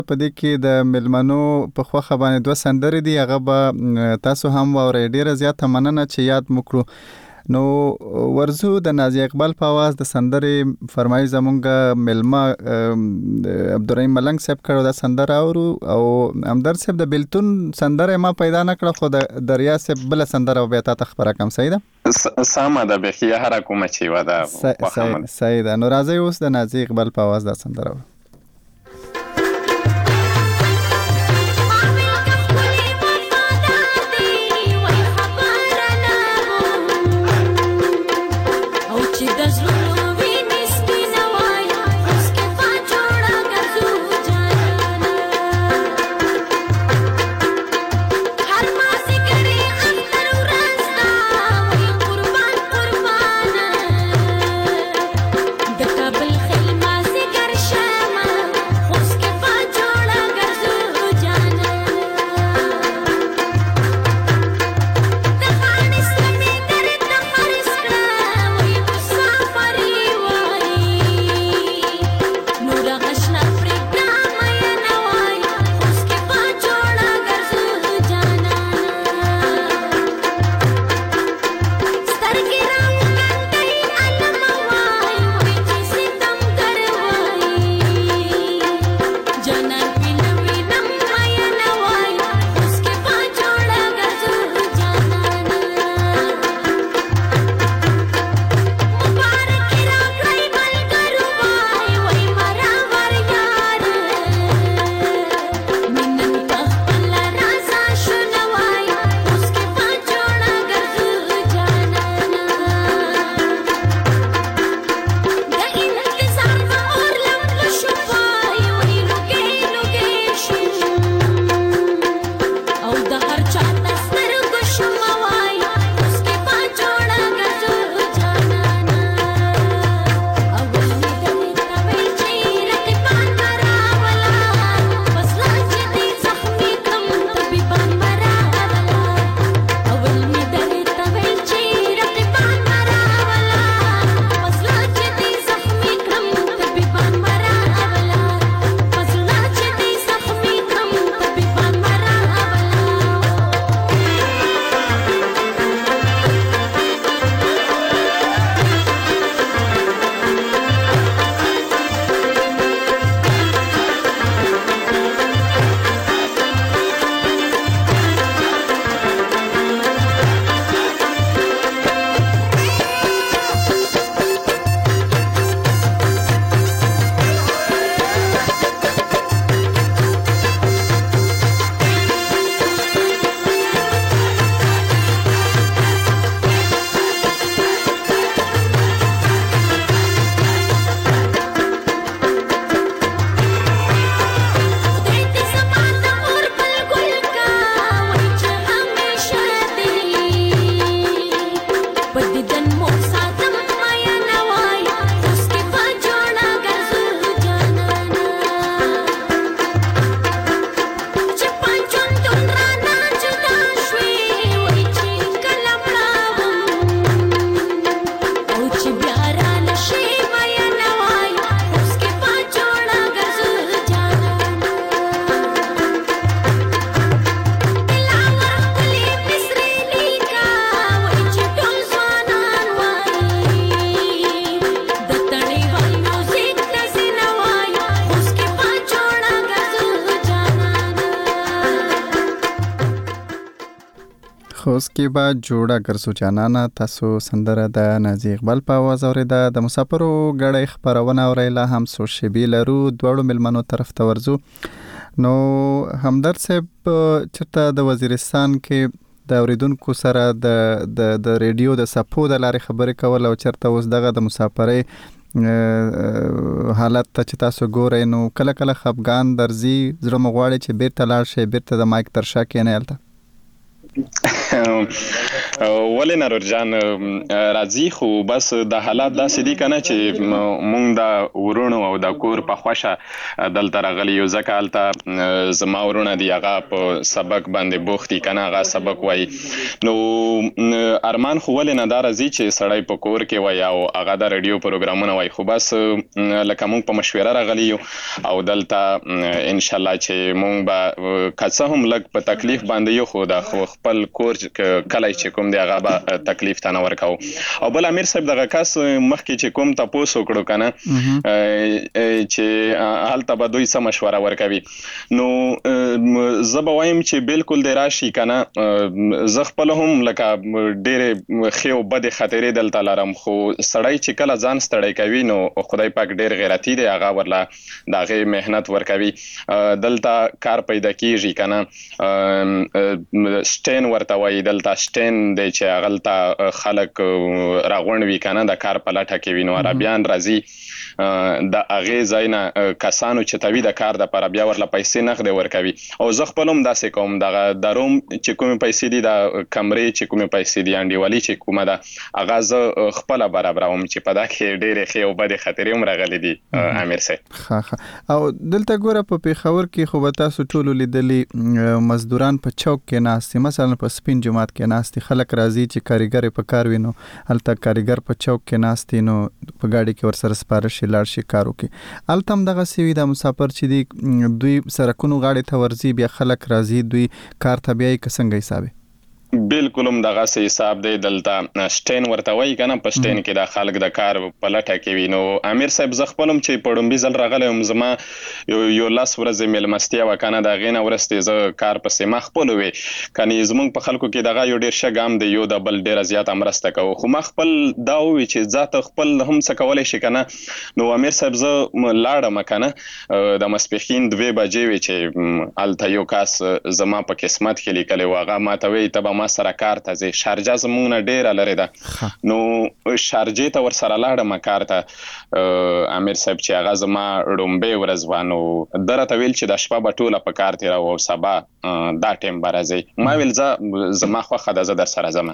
په دې کې د ملمنو په خوخه باندې 2 سندرې دي، هغه به تاسو هم واورئ. ډیره زیاته مننه چې یاد مو کړو. نو ورزو د نازي اقبال په आवाज د سندرې فرمایي زمونږ ملما عبدالرحیم ملنګ صاحب کړو د سندره او همدرد صاحب د بلتون سندره ما پیدا نکړه، خو د دریا صاحب بل سندره بیا تا خبره کوم. صحیح ده؟ سامه ده بخي هر کومه چې ودا صحیح ده. نو راځي اوس د نازي اقبال په आवाज د سندره. خو اوس کې به جوړه ګرځو جانانه. تاسو سندره د نازي اقبال په आवाज اوریده. د مسافرو غړې خبرونه اوریلا هم سو شبي لرو دوړو ملمنو طرف ته ورزو. نو همدرد صاحب چرته د وزیرستان کې د اوریدونکو سره د ریډیو د سپو د لارې خبرې کول او چرته اوس دغه د مسافرۍ حالت ته چې تاسو ګورئ نو کله کله خفګان درځي، زړه مو غواړي چې بیرته لاړ شئ، بیرته د مایک تر شا کېنئ هلته. ولې نرور جان راځي خو بس د حالات داسې دي کنه چې مونږ د ورونو او د کور په خوښه دلته راغلي یو ځکه هلته زما ورونه دي هغه په سبق باندې بوخت دي کنه هغه سبق وایي نو ارمان خو ولې نه دا راځي چې سړی په کور کې وایي او هغه د رادیو پروګرامونه وایي خو بس لکه مونږ په مشوره راغلي یو او دلته ان شاء الله چې مونږ به که څه هم لږ په تکلیف باندې یو خو د خپل کور کله چې کوم دی هغه به تکلیف ته نه ورکاو او بل امیر صاحب دغه کس مخکې چې کوم تاسو وکړو کنه چې هلته به دوی څه مشوره ورکوي نو زه به وایم چې بالکل دی راشي کنه زه خپل هم لکه ډېرې ښې او بدې خاطرې دلته لرم خو سړی چې کله ځان ستړی کوي نو خدای پاک ډېر غیرتي دی هغه ورله د هغې محنت ورکوي دلته کار پیدا کیږي کنه سټین ورته وایي دلته سټین دی چې هغلته خلک راغونډ وي کنه د کار په لټه کې وي نو عربیان راځي د هغې ځای نه کسانو چې توي د کار دپاره بیا ورله پیسې نغدې ورکوي او زه خپل هم داسې کوم دغه د روم چې کومې پیسې دي د کمرې چې کومې پیسې دي انډیوالي چې کومه ده هغه زه خپله برابروم چې په دا کې ډېرې ښې او بدې خاطرې هم راغلي دي امیر صاحب او دلته ګوره په پېښور کې خو به تاسو ټولو لیدلي مزدوران په چوک کې ناستي مثلا په سپین جماعت کې ناستي خلک راځي چې کاریګر په کار وي نو هلته کاریګر په چوک کې ناستي نو په ګاډي کې ورسره سپاره شي لاړ شي کار وکړي هلته هم دغسې وي دا مسافر چې دي دوی سرکونو غاړې ته ورځي بیا خلک راځي دوی کار ته بیایي که څنګه حساب بالکل هم دغه سه حساب دی دلته سټین ورته وایي کنه په سټین کې د خلک د کار په لټه کې وي نو امیر صاحب زه خپل هم چې په ډومبي ځل راغلی یم زما یو لس ورځې میلمستیا وه کنه د هغې نه وروستې زه کار پسې ما خپلو وې کنې زموږ په خلکو کې دغه یو ډېر ښه ګام دی یو د بل ډېره زیاته مرسته کوو خو ما خپل دا ووي چې ځاته خپل هم څه کولی شي کنه نو امیر صاحب زه لاړم کنه د ماسپښین 2 بجې وې چې هلته یو کس زما په قسمت کې لیکلی و هغه ماته وایي ته به ما سره کار ته ځې شارجه زموږ نه ډېره لرې ده نو شارجې ته ورسره لاړم کار ته امیر صاحب چې هغه زما ړومبۍ ورځ وه نو ده راته ویل چې د شپه به ټوله په کار تېروو او سبا دا ټایم به راځئ ما ویل زما خوښه ده زه در سره ځم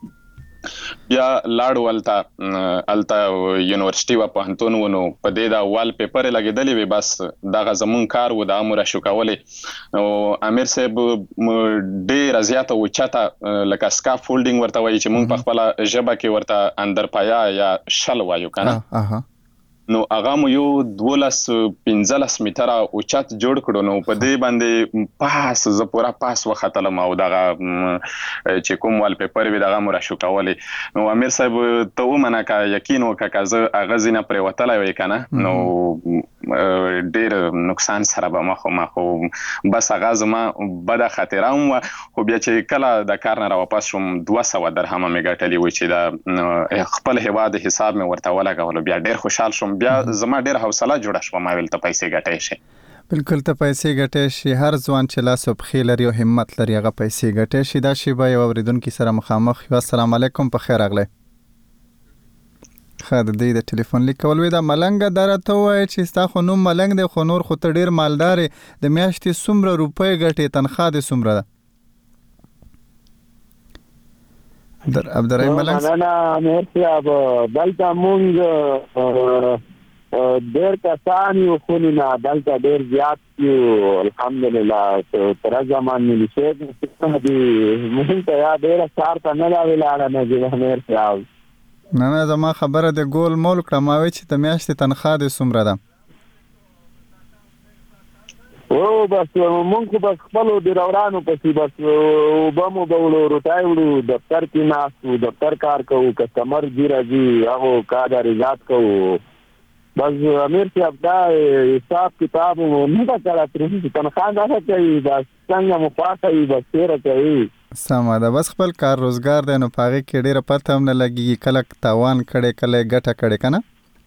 بیا لاړو هلته یونیورسټي وه پوهنتون و نو په دې د وال پیپرې لګېدلې وې بس دغه زمونږ کار و د امو راشو کولې نو امیر صاحب ډېره زیاته اوچته لکه سکاف فولډینګ ورته وایي چې مونږ په خپله ژبه کې ورته اندرپایا یا شل وایو که نه نو هغه مو یو 12-15 میټره اوچت جوړ کړو نو په دې باندې پاس زه پوره پاس وختلم او دغه چې کوم وال پیپر وي دغه مو راشو کولی نو امیر صاحب ته ومنه که یقین وکړه که زه هغه ځینه پرېوتلی وی که نه نو ډېر نقصان سره به مخ خو بس هغه زما بده خاطره هم وه خو بیا چې کله د کار نه راواپس شوم 200 درهمه مې ګټلي وي چې د خپل هېواد حساب مې ورته ولګولو بیا ډېر خوشحال شوم بیا زما ډېر حوصله جوړه شوه ما ویل ته پیسې ګټی شي بالکل ته پیسې ګټی شي هر ځوان چې لاس او پښې لري او همت لري هغه پیسې ګټی شي دا شی به یو اورېدونکي سره مخامخ یو السلام علیکم په خیر راغلی ښه د دوی د ټلیفون لیک کول وی دا ملنګه دا راته ووایه چې ستا خو نوم ملنګ دی خو نور خو ته ډېر مالدار یې د میاشتې څومره روپۍ ګټې تنخوا دې څومره ده عبدالرحیم ملنګ مننه امیر صاحب دلته مونږ ډېر کسان یو خو نه دلته ډېر زیات یو الحمدلله تر زمان ملیشې دي مونږ ته یا ډېره کار ته نه دا ولاړه نه امیر صاحب نه زما خبره د ګول مول کړه ما وی چې د میاشتې تنخوا دې څومره ده او بس مونږ خو بس خپلو ډریورانو پسې بس اوبه مو به وړو روټۍ وړو دفتر کې ناست وو دفتر کار کوو کسټمر ځي راځي هغو کار رضات کوو بس امیر صاحب دا حساب کتاب مو نه ده کړی تنخوا داسې کوي بس څنګه مو خوښه وي بس تېره کوي سمه ده بس خپل کار روزګار دی نو په هغې کې ډېره پته هم نه لګېږي کله تاوان کړی کله یې ګټه کړې که نه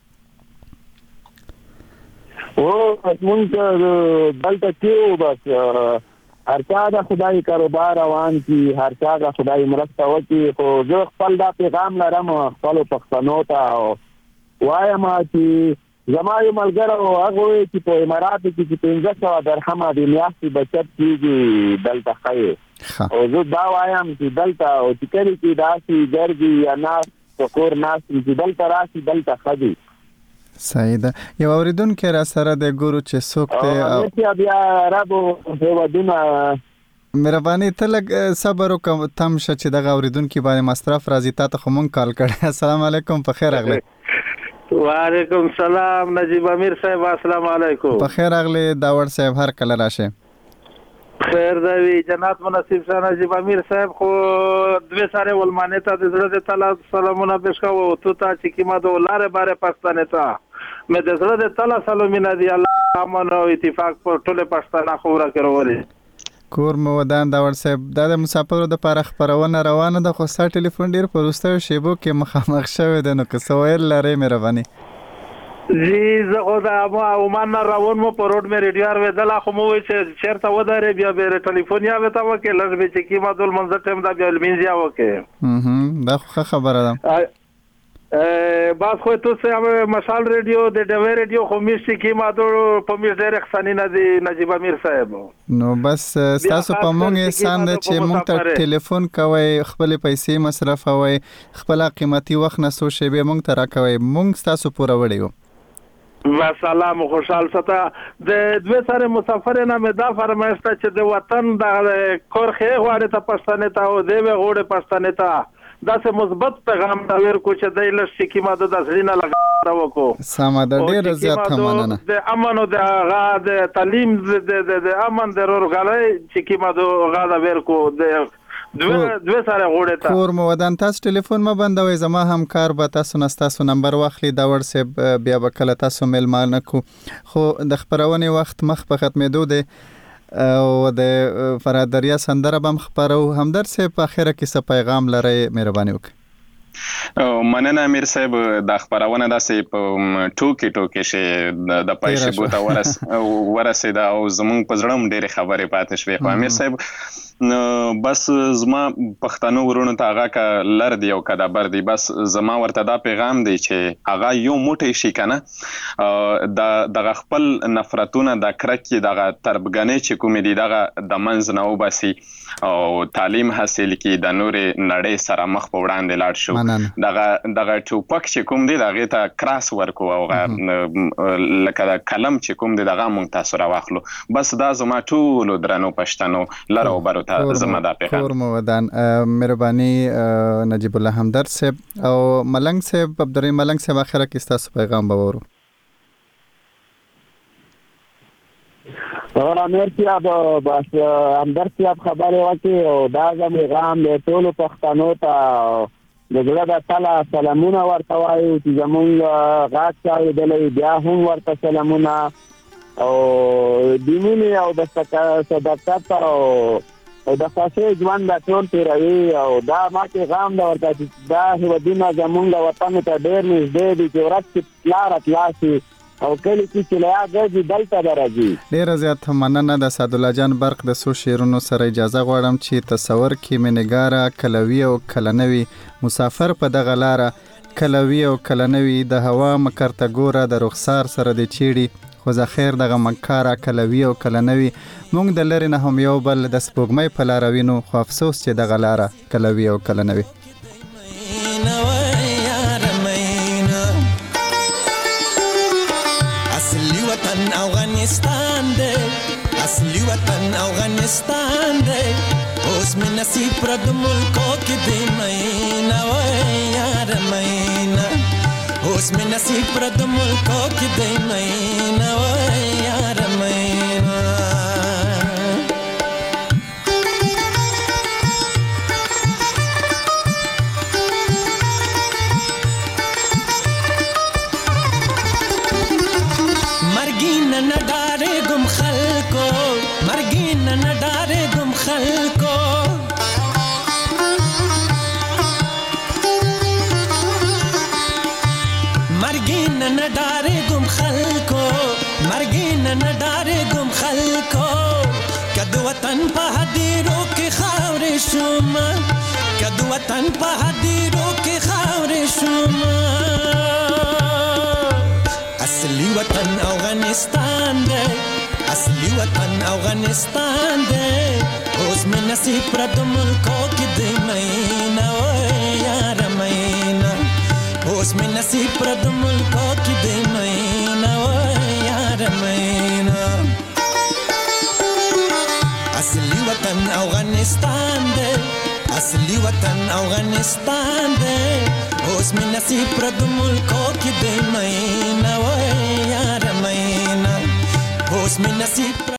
بس مونږ ته دلته کې بس هر چا د خدای کاروبار روان کړي هر چا د خدای مرسته وکړي خو زه خپل دا پیغام لرم خپلو پښتنو ته وایم چې زما یو ملګری هغه وایي چې په اماراتو کې چې 1500 درهمه د میاشتې بچت کېږي دلته ښه او زه دا وایم چې دلته او چې کله کې داسې ګرځي یا ناست په کور ناست چې دلته راشي دلته ښه دي. صحیح ده. یو اوریدونکی را سره د ګورو چې څوک دی او بیا رب هیوادونه مهرباني ته لږ صبر وکړه تم شه چې دغه اوریدونکي باندې مصرف راځي تا ته خو مونږ کال کړی. السلام علیکم په خیر راغلی. وعلیکم سلام نجیب امیر صاحب السلام علیکم. په خیر راغلی داور صاحب هر کله راشه. خیر دی جنات منصف صاحب نجیب امیر صاحب خو دوی ساره ولمانه ته د زړه تعالی سلامونه پېښ کوو تو ته چې کیما د ولاره باره پښتنه ته مې د زړه تعالی سلامونه دی الله امن او اتفاق پر ټوله پښتنه خوره کړولې. کور مو ودان داور صاحب د مسافرو د پاره خبرونه روانه ده خو ستا ټلیفون ډیر په وروستیو شیبو کې مخامخ شوی دی نو که څه ویل لرئ مهرباني. جی زه خو د عمان نه روان مو په روډ مې ریډیو اورېدله خو مو وایي چې چېرته ودرې بیا بیا ټلیفون یا ورته وکړې لږ به چې کیما د لمانځه ټایم دا بیا لمونځ یا وکړې. دا خو ښه خبره ده. باز خو تو سه مشال ریډیو د ډوی ریډیو خو میشتي کیما د په میش ډېر خسانی نه دی نجیب امیر صاحب. نو بس تاسو په مونږ احسان ده چې مونږ ته ټلیفون کوئ خپل پیسې مصرفوئ خپل قیمتي وخت نه سو شی به مونږ ته راکوئ مونږ تاسو پوره وړیو. سلام خوشحال ستا د دوی سره مسافر نه مې دا فرمایسته چې د وطن د کور خې غواړي ته پښتنه ته او دی غوړي پښتنه ته دا سه مثبت پیغام دا ور کو چې د لږ کی ماده د ځرینه لګا وکړو. سم ده ډیر زیات مننه. د امن او د تعلیم د امن د ورغلای چې کی ماده غاډه ور کو د دوی سره غوړې ته کور مو ودان تاسو ټلیفون ما بندوي زما همکار به تاسو نستاسو نمبر واخلي دا ورسب بیا وکړه تاسو میل مان کو خو د خبرونه وخت مخ په ختمېدو دی او د فرادریا سندره بم خبرو همدر سه په اخره کې څه پیغام لري مهرباني وکړئ. مننه امیر صاحب د خبرونه داسې په ټوکی شي د پایشه بوته ورسېده او زمونږ په زړه ډېرې خبرې پاتې شوې خو امیر صاحب بس زما پښتنو ورونو ته هغه کا لر دی او کدا بر دی بس زما ورته دا پیغام دی چې هغه یو موټی شي کنه د خپل نفرتونه د کرکې د تربګنې چې کوم دی دغه د منځ نه وباسي او تعلیم حاصل کی د نورې نړۍ سره مخ په وړاندې لاړ شو دغه ټوپک چې کوم دی دغه ته کراس ورکو او لکه د کلم چې کوم دی دغه مونږ تاسو راواخلو بس دا زما ټول درنو پښتنو لر او بر زما دا پیغام. کور مو ودان مهرباني نجیب الله همدرد صاحب او ملنګ صاحب عبدالرحیم ملنګ صاحب اخره کې تاسو پیغام باورو. امیر صاحب بس همدرد صاحب خبرې وکړي او دا زموږ پیغام دی ټولو پښتنو ته د زړه د تعالی سلامونه ورته وایو چې زموږ غاښ چې اورېدلی بیا هم ورته سلامونه او د مینې او د صداقت او د خوښۍ ژوند د ټول تېروي او دا ما پیغام دا ورته چې دا هېوادونه زموږ وطن ته ډېر نږدې دي چې ورځ کې لاره خلاصي او کلی کې چې لیا ګرځي دلته به راځي. ډېره زیات مننه د سعدالله جان برق د څو شعرونو سره اجازه غواړم چې تصور کې مې نګاره کلوي او کلنوي مسافر په دغه لاره کلوي او کلنوي د هوا مکرته ګوره د رخسار سره د چیړي خو زخیر دغه مکاره کلوي او کلنوي مونږ د لرې نه هم یو بل د سپوږمۍ په لاره وینو خو افسوس چې دغه لاره کلوي او کلنوي. اصلي وطن افغانستان دی اصلي وطن افغانستان دی اوس مې نصیب پر د ملکو کې دی مینا وای یار مینا اوس مې نصیب پر د ملکو کې دی مینا وای یار مینا. مرګین نه ډارې ګم خلکو مرګین نه ډارې ګم خلکو مرګین نه ډارې ګم خلکو مرګین نه ډارې ګم خلکو کد وطن په هدیرو کې خاورې شوم کد وطن په هدیرو کې خاورې شوم اصلي وطن افغانستان دی اصلي وطن افغانستان دی اوس مې نصیب پر د ملکو کې دی مینا و یار مینا اوس مې نصیب پر د ملکو کې دی مینا و یار مینا اصلي وطن افغانستان دی اصلي وطن افغانستان دی اوس مې نصیب پر د ملکو کې دی مینا و یار مینا اوس مې نصیب